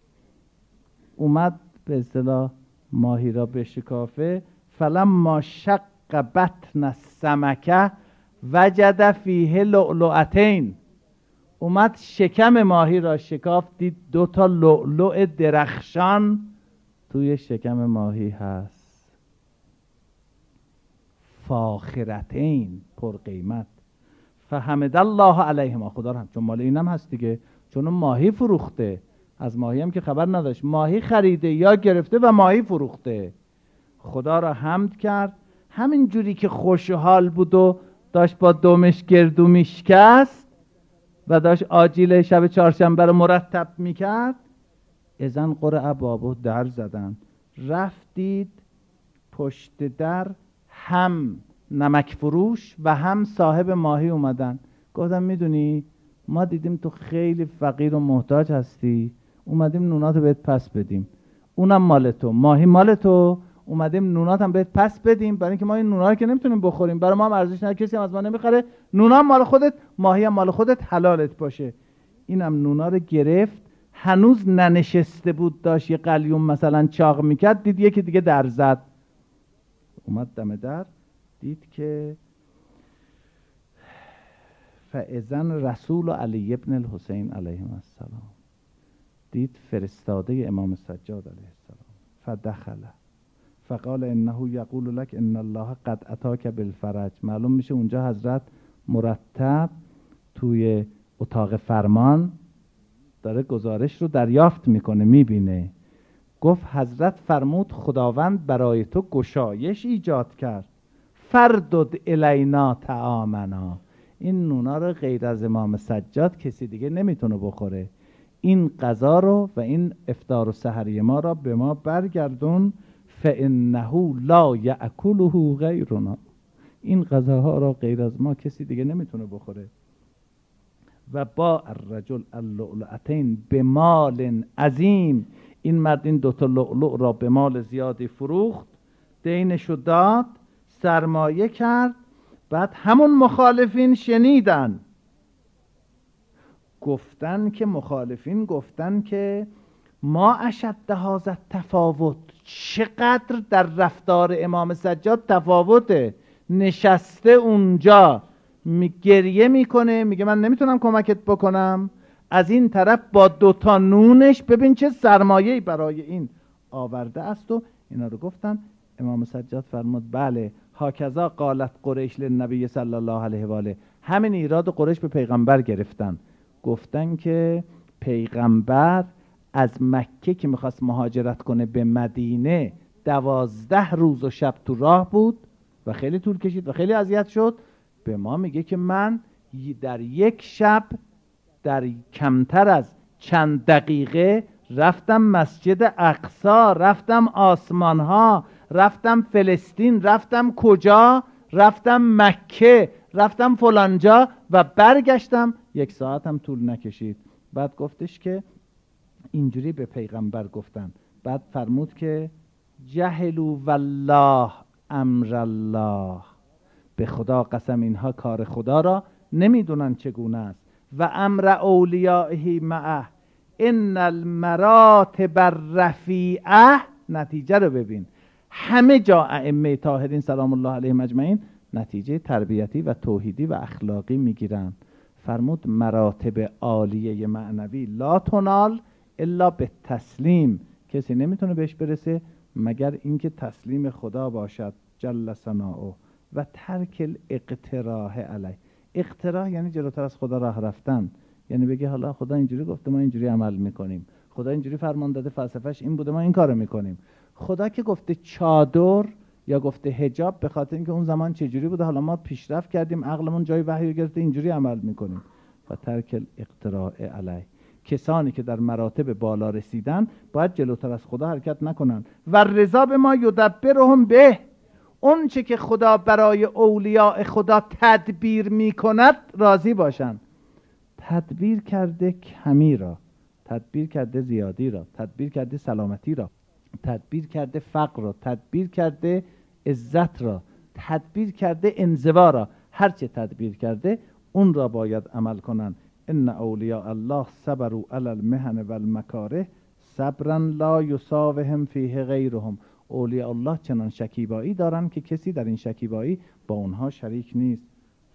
اومد به اصطلاح ماهی را به شکافه، فلما شق بطن السمکه وجد فیه لؤلؤتین، اومد شکم ماهی را شکافت، دید 2 تا لؤلؤ درخشان توی شکم ماهی هست، فاخرتین، پر قیمت. فحمد الله علیهما، خدا رحم، چون مال اینم هست دیگه، چون ماهی فروخته، از ماهی هم که خبر نداشت، ماهی خریده یا گرفته و ماهی فروخته، خدا را حمد کرد. همین جوری که خوشحال بود و داشت با دمش گردو میشکست و داشت آجیل شب چهارشنبه رو مرتب میکرد، اذن قرع بابو، در زدن، رفتید پشت در هم نمک فروش و هم صاحب ماهی اومدن. گفتم میدونی ما دیدیم تو خیلی فقیر و محتاج هستی، اومدیم نوناتو بهت پس بدیم، اونم مال تو، ماهی مال تو، اومدیم نونات هم بهت پس بدیم، برای اینکه ما این نونا رو که نمیتونیم بخوریم، برای ما هم ارزش نداره، کسی هم از ما نمیخره، نونا هم مال خودت، ماهی هم مال خودت، حلالت باشه. اینم نونا رو گرفت، هنوز ننشسته بود، داشت یه قلیون مثلا چاق میکرد، دید یکی دیگه در زد، اومد دم در، دید که فاذن رسول علی ابن الحسین علیه السلام، دید فرستاده امام سجاد علیه السلام، فدخله، فقال انه یقول لك ان الله قد اتاک بالفرج. معلوم میشه اونجا حضرت مرتب توی اتاق فرمان داره گزارش رو دریافت میکنه، میبینه. گفت حضرت فرمود خداوند برای تو گشایش ایجاد کرد. فردد الینا طعامنا. این نونا رو غیر از امام سجاد کسی دیگه نمیتونه بخوره. این غذا رو و این افطار و سحری ما را به ما برگردون. فانه لا یاکله غیرنا. این غذاها را غیر از ما کسی دیگه نمیتونه بخوره. و با الرجل اللؤلؤتین بمال عظیم. این مرد این دوتا لؤلؤ را به مال زیادی فروخت، دینشو داد، سرمایه کرد. بعد همون مخالفین شنیدن، مخالفین گفتن که ما اشد هذا تفاوت. چقدر در رفتار امام سجاد تفاوته. نشسته اونجا گریه میکنه، میگه من نمیتونم کمکت بکنم. از این طرف با دوتا نونش ببین چه سرمایه‌ای برای این آورده است. و اینا رو گفتن. امام سجاد فرمود بله هاکذا قالت قریش للنبی صلی الله علیه و آله. همین ایراد قریش به پیغمبر گرفتن، گفتن که پیغمبر از مکه که میخواست مهاجرت کنه به مدینه 12 روز و شب تو راه بود و خیلی طول کشید و خیلی اذیت شد. به ما میگه که من در یک شب در کمتر از چند دقیقه رفتم مسجد اقصی، رفتم آسمان ها، رفتم فلسطین، رفتم کجا؟ رفتم مکه، رفتم فلانجا و برگشتم. 1 ساعت هم طول نکشید. بعد گفتش که اینجوری به پیغمبر گفتن. بعد فرمود که جهلوا والله امر الله. به خدا قسم اینها کار خدا را نمیدونن چگونه است. و امر اولیائه معه ان المراتب الرفیعه. نتیجه رو ببین. همه جا ائمه طاهرین سلام الله علیهم اجمعین نتیجه تربیتی و توحیدی و اخلاقی میگیرن. فرمود مراتب عالیه معنوی لا تنال الا به تسلیم. کسی نمیتونه بهش برسه مگر اینکه تسلیم خدا باشد جل ثناؤه و ترک الاقتراح علیه. اقتراح یعنی جلوتر از خدا راه رفتن، یعنی بگه حالا خدا اینجوری گفته ما اینجوری عمل میکنیم، خدا اینجوری فرمان داده فلسفهش این بوده ما این کارو میکنیم. خدا که گفته چادر یا گفته حجاب به خاطر اینکه اون زمان چجوری بوده، حالا ما پیشرفت کردیم عقلمون جای وحی رو گرفته اینجوری عمل میکنیم. و ترک الاقتراح علیه. کسانی که در مراتب بالا رسیدن باید جلوتر از خدا حرکت نکنن. و رضا به ما یدبرهم به. اون چه که خدا برای اولیاء خدا تدبیر میکند راضی باشن. تدبیر کرده کمی را، تدبیر کرده زیادی را، تدبیر کرده سلامتی را، تدبیر کرده فقر را، تدبیر کرده عزت را، تدبیر کرده انزوا را. هرچه تدبیر کرده اون را باید عمل کنن. ان اولیاء الله صبروا علی المحن والمکاره صبرا لا یساوهم فیه غیرهم. اولیاء الله چنان شکیبایی دارن که کسی در این شکیبایی با اونها شریک نیست.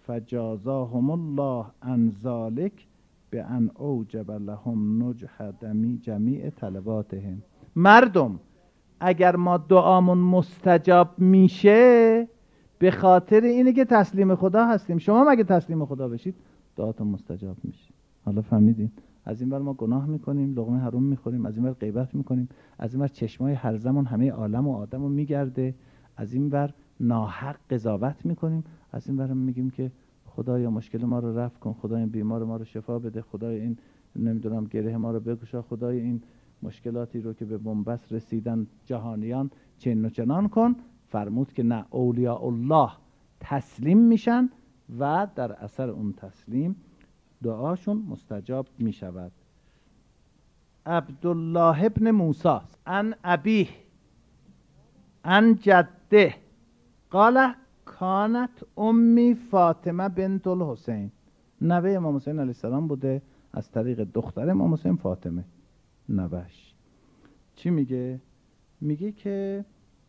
فجازاهم الله عن ذلک بان اوجب لهم نجح جمیع طلباتهم. مردم اگر ما دعامون مستجاب میشه به خاطر اینه که تسلیم خدا هستیم. شما مگه تسلیم خدا بشید دعاتون مستجاب میشه. حالا فهمیدین؟ از این ور ما گناه میکنیم، لقمه حروم میخوریم، از این ور غیبت میکنیم، از این ور چشمای هر زمان همه عالم و آدم رو میگرده، از این ور ناحق قضاوت میکنیم، از این ور میگیم که خدایا مشکل ما رو رفع کن، خدایا این بیمار ما رو شفا بده، خدایا این نمیدونم گره ما رو بگشا، خدایا این مشکلاتی رو که به بنبست رسیدن جهانیان چنین و چنان کن. فرمود که نه، اولیاء الله تسلیم میشن و در اثر اون تسلیم دعاشون مستجاب می شود. عبدالله ابن موسی عن ابیه عن جده قال کانت امی فاطمه بنت الحسین. نوه امام حسین علیه السلام بوده، از طریق دختر امام حسین فاطمه نوش. چی میگه؟ میگه که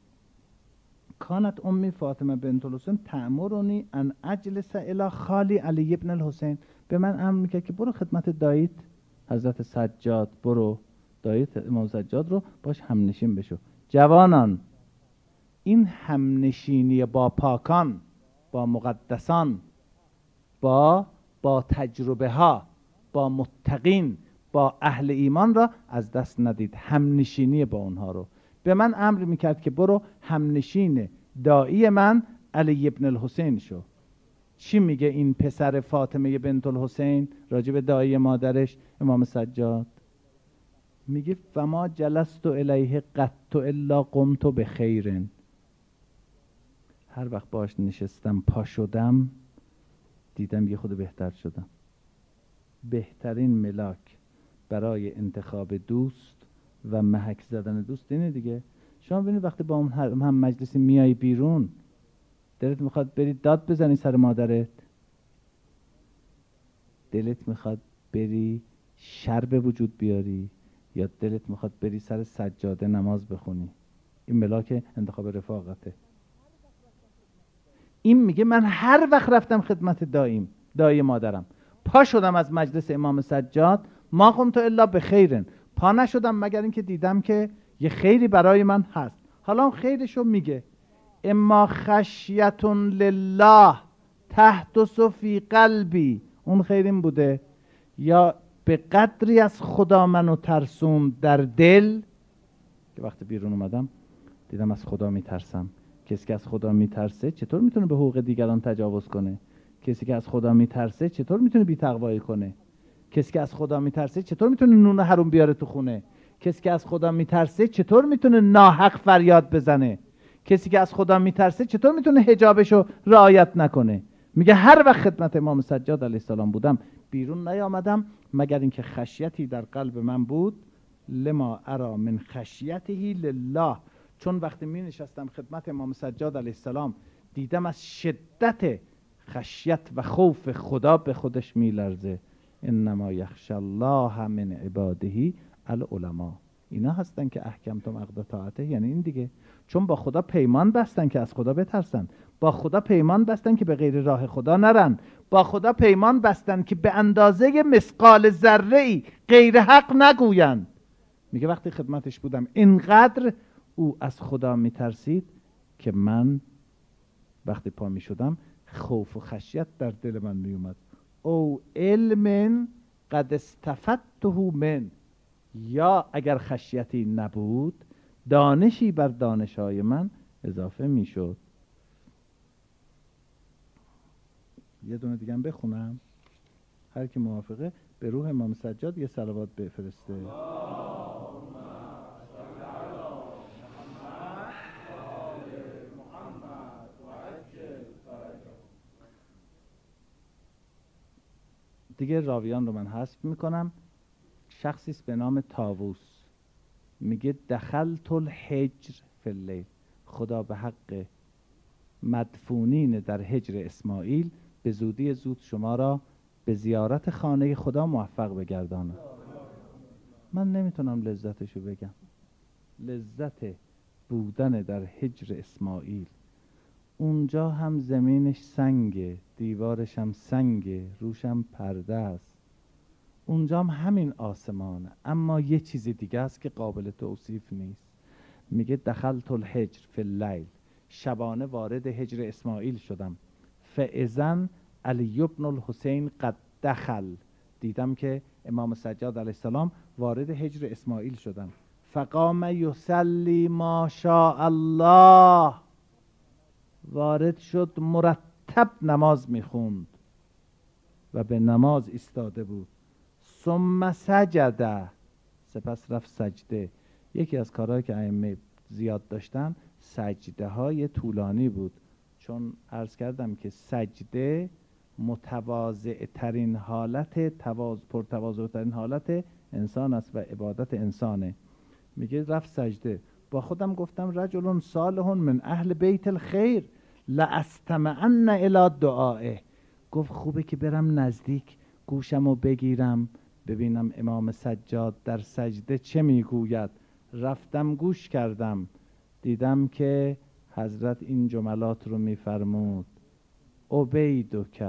کانت امی فاطمه بنت الحسین تأمرنی ان اجلس الی خالی علی ابن الحسین. به من امر میکرد که برو خدمت داییت حضرت سجاد، برو داییت امام سجاد رو باش همنشین بشو. جوانان این همنشینی با پاکان، با مقدسان، با تجربه ها، با متقین، با اهل ایمان را از دست ندید. همنشینی با اونها رو. به من امر میکرد که برو همنشین داعی من علی ابن الحسین شو. چی میگه این پسر فاطمه بنت الحسین راجع به داعی مادرش امام سجاد؟ میگه فما جلست الیه قط الا قمت بخیر. هر وقت باش نشستم پا شدم دیدم یه خود بهتر شدم. بهترین ملاک برای انتخاب دوست و محک زدن دوست اینه دیگه. شما ببینید وقتی با هم مجلسی میای بیرون، دلت میخواد بری داد بزنی سر مادرت؟ دلت میخواد بری شر به وجود بیاری؟ یا دلت میخواد بری سر سجاده نماز بخونی؟ این ملاک انتخاب رفاقته. این میگه من هر وقت رفتم خدمت داعی مادرم، پا شدم از مجلس امام سجاد، ما قمت الا بخیرن، پا نشدم مگر اینکه دیدم که یه خیری برای من هست. حالا خیرشو میگه اما خشیتون لله تحدث فی قلبی، اون خیر این بوده یا به قدری از خدا منو ترسوند در دل که وقتی بیرون اومدم دیدم از خدا میترسم. کسی که از خدا میترسه چطور میتونه به حقوق دیگران تجاوز کنه؟ کسی که از خدا میترسه چطور میتونه بی‌تقوایی کنه؟ کسی که از خدا میترسه چطور میتونه نون حروم بیاره تو خونه؟ کسی که از خدا میترسه چطور میتونه ناحق فریاد بزنه؟ کسی که از خدا میترسه چطور میتونه حجابشو رعایت نکنه؟ میگه هر وقت خدمت امام سجاد علیه السلام بودم بیرون نیامدم مگر اینکه خشیتی در قلب من بود. لما ارا من خشیته لله، چون وقتی می نشستم خدمت امام سجاد علیه السلام دیدم از شدت خشیت و خوف خدا به خودش می لرزه. انما یخشی الله من عباده العلماء. اینا هستن که احکمتم عقد طاعته، یعنی این دیگه. چون با خدا پیمان بستن که از خدا بترسن، با خدا پیمان بستن که به غیر راه خدا نرن، با خدا پیمان بستن که به اندازه مثقال ذره‌ای غیر حق نگوین. میگه وقتی خدمتش بودم اینقدر او از خدا میترسید که من وقتی پا میشدم خوف و خشیت در دل من میومد. او علم قد استفدته من، یا اگر خشیتی نبود دانشی بر دانشهای من اضافه میشد. یه دونه دیگه هم بخونم، هر کی موافقه به روح امام سجاد یه صلوات بفرسته. دیگه راویان رو من حذف میکنم. شخصی است به نام طاووس، میگه دخلت الحجر فی اللیل، خدا به حق مدفونین در حجر اسماعیل به زودی زود شما را به زیارت خانه خدا موفق بگردانه. من نمیتونم لذتشو بگم، لذت بودن در حجر اسماعیل. اونجا هم زمینش سنگه، دیوارش هم سنگه، روش هم پرده است. اونجا هم همین آسمانه، اما یه چیزی دیگه است که قابل توصیف نیست. میگه دخلت الحجر فی اللیل، شبانه وارد حجر اسماعیل شدم. فاذن علی ابن الحسین قد دخل، دیدم که امام سجاد علیه السلام وارد حجر اسماعیل شدن. فقام یصلی ما شاء الله، وارد شد مرتب نماز میخوند و به نماز ایستاده بود. ثم سجد، سپس رفت سجده. یکی از کارهایی که ائمه زیاد داشتن سجده های طولانی بود، چون عرض کردم که سجده متواضع ترین حالت، پرتواضع ترین حالت انسان است و عبادت انسانه. میگه رفت سجده. با خودم گفتم رجل صالح من اهل بیت الخیر لاستمعن الی دعائه. گفت خوبه که برم نزدیک گوشمو بگیرم ببینم امام سجاد در سجده چه میگوید. رفتم گوش کردم، دیدم که حضرت این جملات رو میفرمود: عبیدک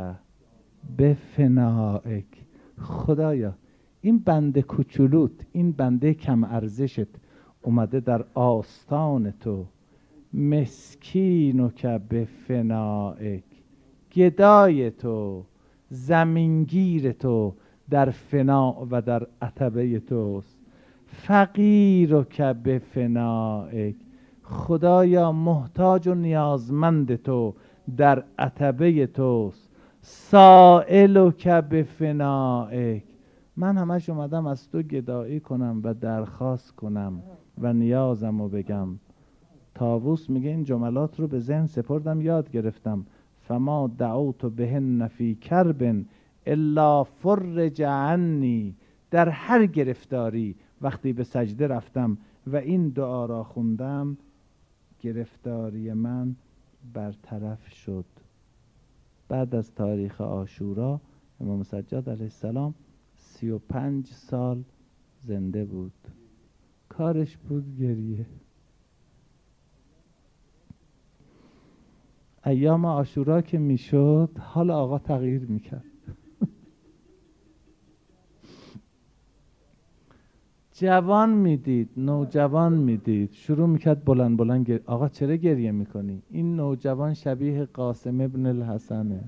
بفنائک. خدایا این بنده کوچولوت، این بنده کم ارزشت اومده در آستان تو مسکینک بفنائک، گدای تو، زمینگیر تو در فنا و در عتبه توست. فقیرک بفنائک، خدایا محتاج و نیازمند تو در عتبه توست. سائلک بفنائک، من همش اومدم از تو گدایی کنم و درخواست کنم و نیازم رو بگم. طاووس میگه این جملات رو به ذهن سپردم، یاد گرفتم. فما دعوت بهن فی کرب الا فرج عنی، در هر گرفتاری وقتی به سجده رفتم و این دعا را خوندم، گرفتاری من برطرف شد. بعد از تاریخ عاشورا امام سجاد علیه السلام 35 سال زنده بود، کارش بود گریه. ایام عاشورا که میشد حال آقا تغییر میکرد. جوان میدید، نوجوان میدید، شروع میکرد بلند بلند گریه. آقا چرا گریه میکنی؟ این نوجوان شبیه قاسم ابن الحسنه.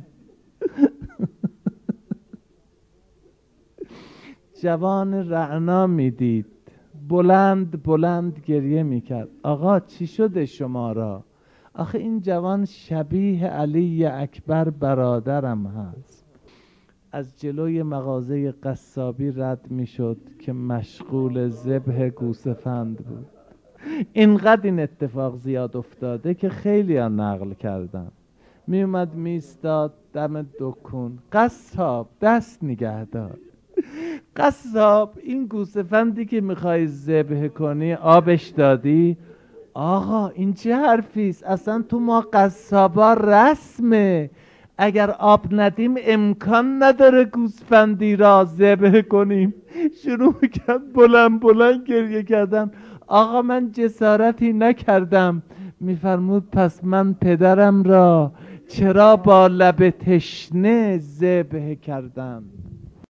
جوان رعنا میدید، بلند بلند گریه میکرد. آقا چی شده شما را؟ آخه این جوان شبیه علی اکبر برادرم هست. از جلوی مغازه قصابی رد میشد که مشغول ذبح گوسفند بود. اینقدر این اتفاق زیاد افتاده که خیلی ها نقل کردن. می اومد می ایستاد دم دکون، قصاب دست نگه دار. قصاب این گوسفندی که میخوای ذبح کنی آبش دادی؟ آقا این چه حرفیست؟ اصلا تو ما قصابا رسمه، اگر آب ندیم امکان نداره گوسفندی را ذبح کنیم. شروع کرد بلند بلند گریه کردن. آقا من جسارتی نکردم. میفرمود پس من پدرم را چرا با لب تشنه ذبح کردم؟